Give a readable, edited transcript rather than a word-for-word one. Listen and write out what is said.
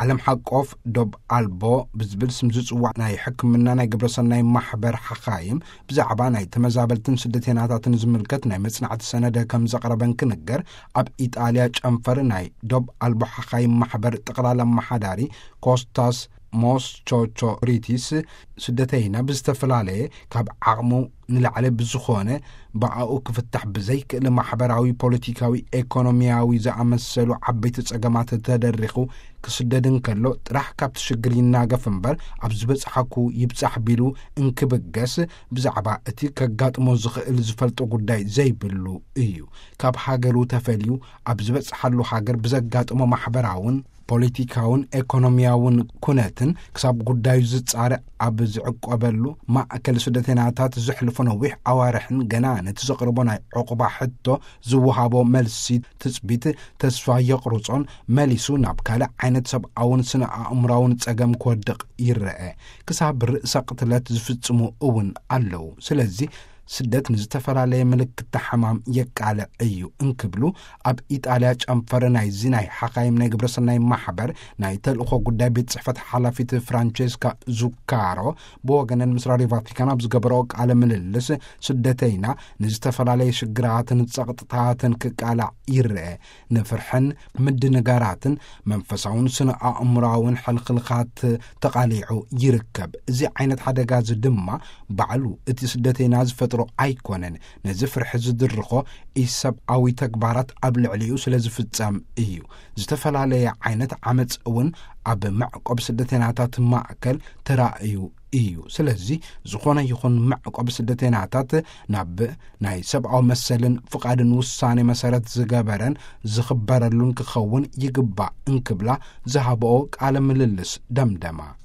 ዓለም ሓቆፍ ዶብ ኣልቦ ብዝብል ስም ዝጽዋዕ ናይ ሕክምና ናይ ግብረሰናይ ማሕበር ሓኻይም ብዛዕባ ናይ ተመዛበልትን ስደተኛታትን ዝምልከት ናይ መጽናዕቲ ሰነደ ከም ዘቕረበን ክንገር ኣብ ኢጣልያ ጨንፈር ናይ ዶብ ኣልቦ ሓኻይም ማሕበር ጠቕላላ መሓዳሪ ኮስታስ ሞስቾቾሪቲስ ስደተይና ብዝተፈላለየ ካብ ዓቕሙ ንላዕለ ብዝኾነ ብኣኡ ክፍታሕ ብዘይክእል ማሕበራዊ ፖለቲካዊ ኢኮኖሚያዊ ዝኣመሰሉ ዓበይቲ ጸገማት ተደሪኹ ክስደድን ከሎ ጥራሕ ካብቲ ሽግር ይናገፍ እምበር ኣብ ዝበጽሓኩ ይብጻሕ ቢሉ እንክብገስ ብዛዕባ እቲ ከጋጥሞ ዝኽእል ዝፈልጦ ጉዳይ ዘይብሉ እዩ። ካብ ሃገሩ ተፈልዩ ኣብ ዝበጽሓሉ ሃገር ብዘጋጥሞ ማሕበራውን ፖለቲካውን ኢኮኖሚያውን ኩነትን ክሳብ ጉዳዩ ዝጻርዕ ኣብ ዝዕቆበሉ ማእከል ስደተኛታት ዘሕልፎ ነዊሕ ኣዋርሕን ገና ነቲ ዘቕርቦ ናይ ዕቑባ ሕቶ ዝወሃቦ መልሲ ትጽቢት ተስፋ የቕርጾን መሊሱ ናብ ካልእ ዓይነት ሰብኣውን ስነ ኣእምራውን ጸገም ክወድቕ ይርአ። ክሳብ ርእሰ ቅትለት ዝፍጽሙ እውን ኣለዉ። ስለዚ ስደት ንዝተፈላለየ ምልክት ሕማም የቃልዕ እዩ እንክብሉ ኣብ ኢጣልያ ጨንፈር ናይዚ ናይ ሓኻይም ናይ ግብረሰናይ ማሕበር ናይ ተልእኾ ጉዳይ ቤት ጽሕፈት ሓላፊት ፍራንቼስካ ዙካሮ ብወገነን ምስ ራድዮ ቫቲካን ኣብ ዝገበሮ ቃለ ምልልስ ስደተይና ንዝተፈላለየ ሽግራትን ጸቕጥታትን ክቃልዕ ይርአ። ንፍርሕን ምድንጋራትን መንፈሳውን ስነ ኣእምራውን ሕልኽልኻት ተቓሊዑ ይርከብ። እዚ ዓይነት ሓደጋ እዚ ድማ ባዕሉ እቲ ስደተይና ዝፈጥሮ ኣይኮነን። ነዚ ፍርሒ ዝድርኾ ኢሰብኣዊ ተግባራት ኣብ ልዕሊኡ ስለ ዝፍጸም እዩ። ዝተፈላለየ ዓይነት ዓመፅ እውን ኣብ መዕቆብ ስደተኛታት ማእከል ተራእዩ እዩ። ስለዚ ዝኾነ ይኹን መዕቆብ ስደተኛታት ናብ ናይ ሰብኣዊ መሰልን ፍቓድን ውሳኔ መሰረት ዝገበረን ዝኽበረሉን ክኸውን ይግባእ እንክብላ ዝሃብኦ ቃለ ምልልስ ደምደማ